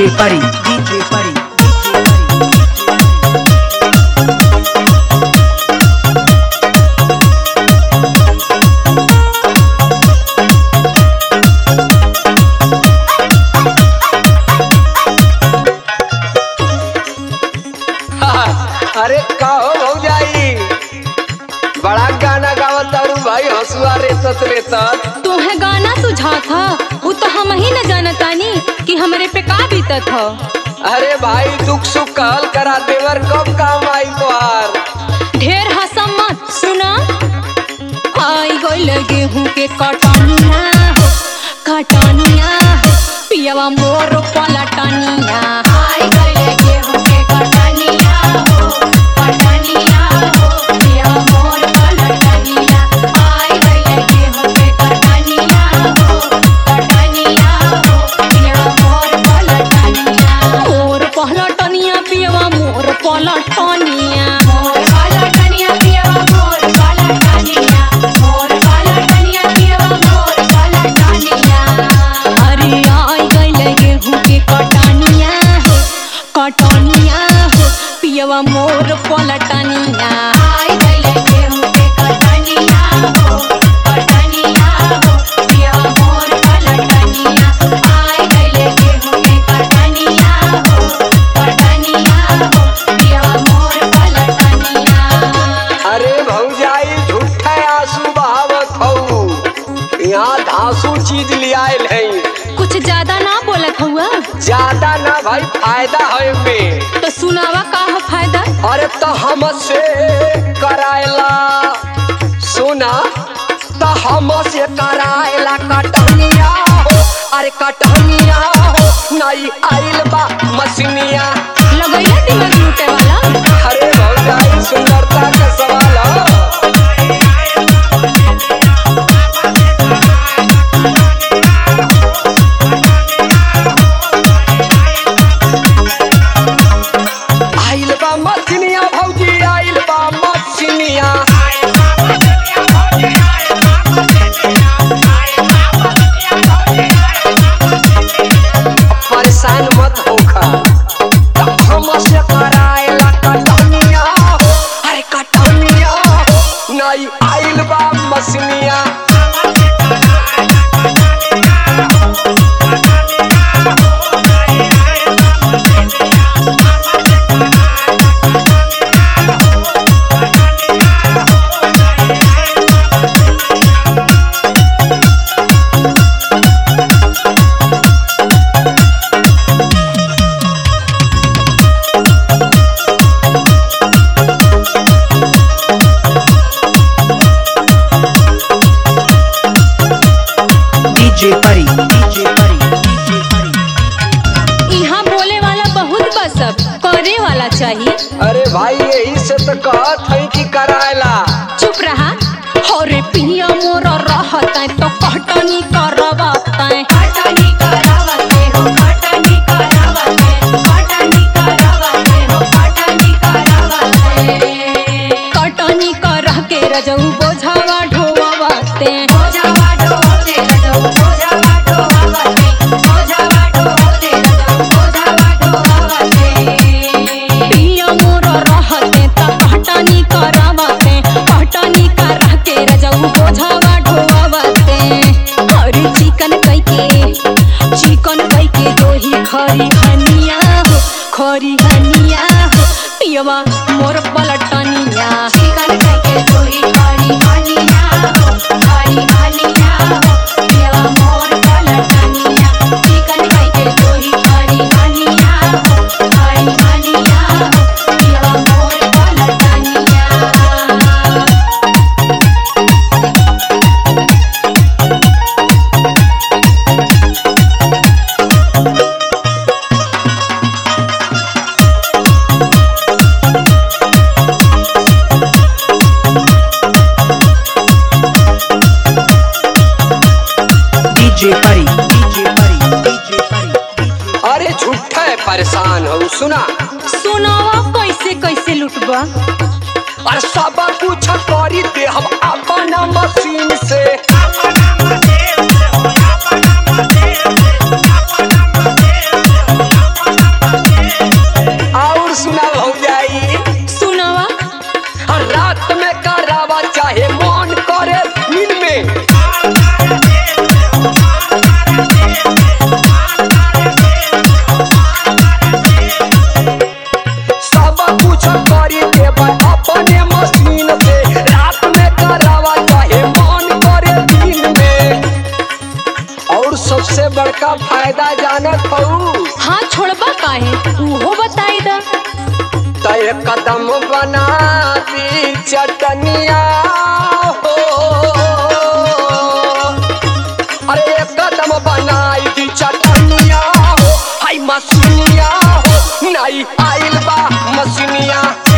DJ Pari, DJ Pari. अरे का हो भौजाई, बड़ा गाना गावत तारू भाई, हंसुआ रेतत रेतत। तुम्हें गाना सुझात था, वो तो हम ही न जानतानी कि हमरे पे का बीतत हो। अरे भाई दुख सुख कहल करा, देवर कब काम आई तोहार। ढेर हंसम मत, सुना। आई गइल गेहूं के कटनिया हो, कटनिया हो, पियवा मोर पलटनिया। आई गइल गेहूं के कटनिया हो, कटनिया हो, पियवा मोर पलटनिया। आई गइल गेहूं के कटनिया हो, कटनिया हो, पियवा मोर पलटनिया। मोर पलटनिया पियवा मोर पलटनिया। मोर पलटनिया पियवा मोर पलटनिया। मोर पलटनिया पियवा मोर पलटनिया। अरे आई गइल गेहूं के कटनिया हो, कटनिया हो, पियवा मोर पलटनिया। आई गइल गेहूं के कटनिया हो, कटनिया हो, पियवा मोर पलटनिया। आई गइल गेहूं के कटनिया हो, कटनिया हो, पियवा मोर पलटनिया। अरे भौजाई झूठे आंसू बहावत हऊ, यहाँ धांसू चीज लियाल है। कुछ ज्यादा ना बोलत हुआ ज्यादा ना भाई, फायदा है में। तो सुनावा का हो फायदा। अरे तो हमसे करायला, सुना, तो हमसे करायला कटनिया हो। अरे कटनिया हो, नहीं आइल बा मसीनिया। लगैला दिमाग लूटे वाला। अरे भौजाई सुंदरता का सवाल हो। आइल बा मसीनिया भौजी, आइल बा मसीनिया। परेशान मत होखा, हमसे करायला कटनिया हो। अरे कटनिया हो, नहीं आइल बा मसीनिया। DJ Pari, DJ Pari, DJ Pari. यहाँ बोले वाला बहुत बस, अब करे वाला चाहिए। अरे भाई यही से तो कहत है कि करायला। चुप रहा। होरे पिया मोर रहता तो कटनी करवाता। कटनी करावते हो, कटनी करावते, कटनी करावते हो, कटनी करावते। कटनी करह के रजऊ बोझावा ढोवाते। बोझावा ढोवाते रजऊ, बोझावा ढोवाते, बोझावा ढोवाते रजऊ, बोझावा ढोवाते। पिया मोर रहते त कटनी करावते, कटनी करह के रजऊ बोझावा ढोवाते। अरे चिकन कैके दोही खरी हनिया हो, खरी हनिया हो, पियवा मोर पलटनिया। चिकन कैके दोही खरी हनिया हो, खरी हनिया हो, पियवा मोर पलटनिया। चिकन कैके दोही खरी हनिया हो, खरी हनिया हो, पियवा मोर पलटनिया। DJ Pari, DJ Pari, DJ Pari. अरे झूठे परेशान हो, सुना। सुनावा कैसे कैसे लुटबा। और सब कुछ करी दे हम अपना मशीन से। फायदा जानत हूँ। हाँ छोड़बा काहे उहो बताई दा। तय कदम बना दी चटनिया हो, अरे एक कदम बनाई दी चटनिया हो, हाय मसीनिया हो, नहीं आइल बा मसीनिया।